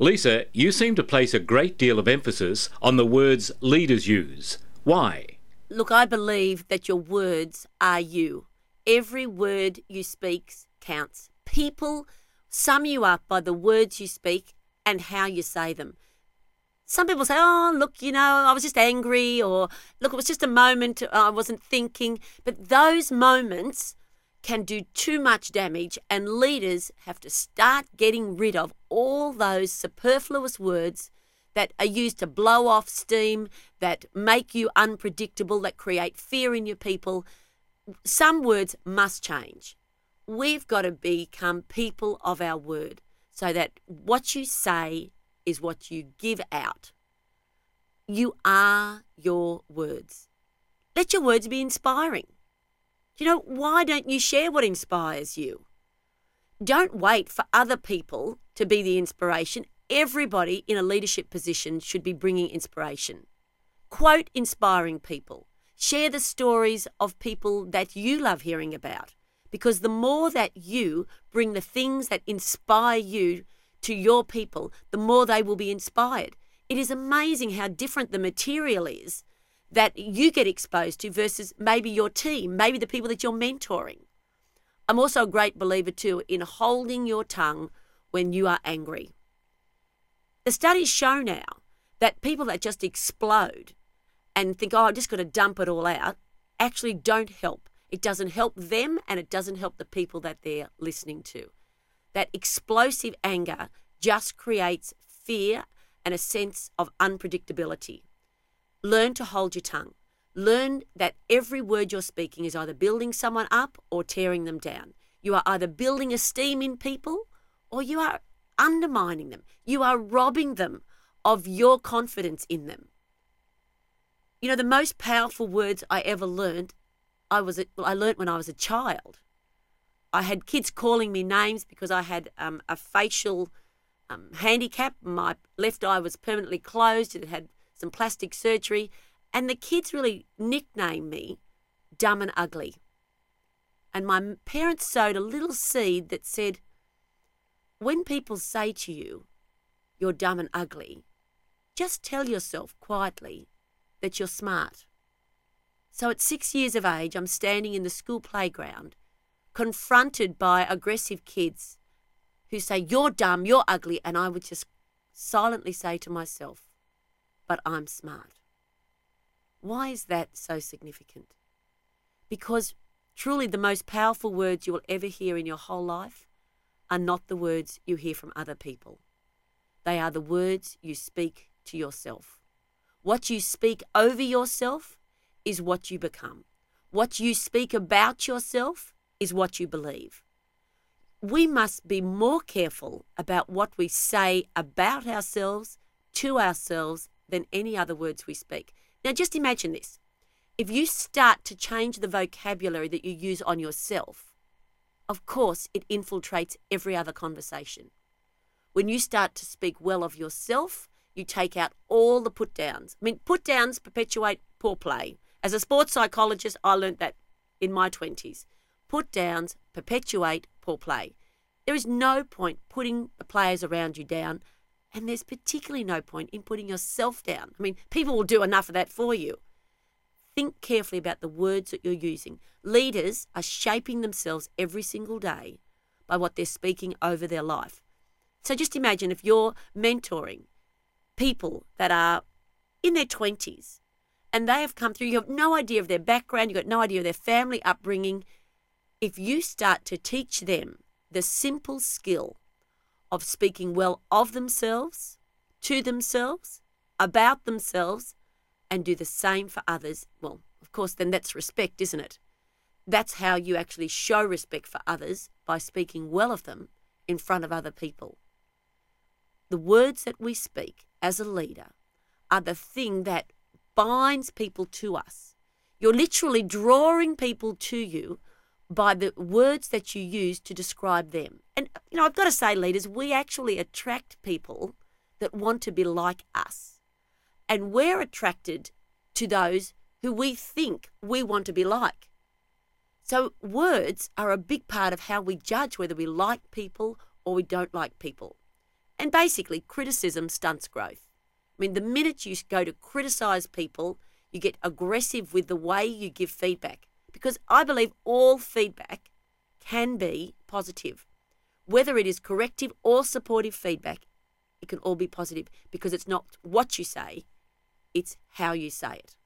Lisa, you seem to place a great deal of emphasis on the words leaders use. Why? Look, I believe that your words are you. Every word you speak counts. People sum you up by the words you speak and how you say them. Some people say, oh, look, I was just angry, or look, it was just a moment, I wasn't thinking. But those moments can do too much damage, and leaders have to start getting rid of all those superfluous words that are used to blow off steam, that make you unpredictable, that create fear in your people. Some words must change. We've got to become people of our word so that what you say is what you give out. You are your words. Let your words be inspiring. Why don't you share what inspires you? Don't wait for other people to be the inspiration. Everybody in a leadership position should be bringing inspiration. Quote inspiring people. Share the stories of people that you love hearing about, because the more that you bring the things that inspire you to your people, the more they will be inspired. It is amazing how different the material is that you get exposed to versus maybe your team, maybe the people that you're mentoring. I'm also a great believer too in holding your tongue when you are angry. The studies show now that people that just explode and think, oh, I've just got to dump it all out, actually don't help. It doesn't help them, and it doesn't help the people that they're listening to. That explosive anger just creates fear and a sense of unpredictability. Learn to hold your tongue. Learn that every word you're speaking is either building someone up or tearing them down. You are either building esteem in people or you are undermining them. You are robbing them of your confidence in them. The most powerful words I ever learned, I learned when I was a child. I had kids calling me names because I had a facial handicap. My left eye was permanently closed. It had some plastic surgery. And the kids really nicknamed me Dumb and Ugly. And my parents sowed a little seed that said, when people say to you, you're dumb and ugly, just tell yourself quietly that you're smart. So at 6 years of age, I'm standing in the school playground, confronted by aggressive kids who say, you're dumb, you're ugly, and I would just silently say to myself, but I'm smart. Why is that so significant? Because truly the most powerful words you will ever hear in your whole life are not the words you hear from other people. They are the words you speak to yourself. What you speak over yourself is what you become. What you speak about yourself is what you believe. We must be more careful about what we say about ourselves, to ourselves, than any other words we speak. Now just imagine this. If you start to change the vocabulary that you use on yourself, of course it infiltrates every other conversation. When you start to speak well of yourself, you take out all the put-downs. Put-downs perpetuate poor play. As a sports psychologist, I learnt that in my 20s. Put-downs perpetuate poor play. There is no point putting the players around you down, and there's particularly no point in putting yourself down. People will do enough of that for you. Think carefully about the words that you're using. Leaders are shaping themselves every single day by what they're speaking over their life. So just imagine if you're mentoring people that are in their 20s and they have come through, you have no idea of their background, you've got no idea of their family upbringing. If you start to teach them the simple skill of speaking well of themselves, to themselves, about themselves, and do the same for others, well, of course, then that's respect, isn't it? That's how you actually show respect for others, by speaking well of them in front of other people. The words that we speak as a leader are the thing that binds people to us. You're literally drawing people to you by the words that you use to describe them. And, I've got to say, leaders, we actually attract people that want to be like us. And we're attracted to those who we think we want to be like. So words are a big part of how we judge whether we like people or we don't like people. And basically, criticism stunts growth. I mean, the minute you go to criticise people, you get aggressive with the way you give feedback. Because I believe all feedback can be positive. Whether it is corrective or supportive feedback, it can all be positive because it's not what you say, it's how you say it.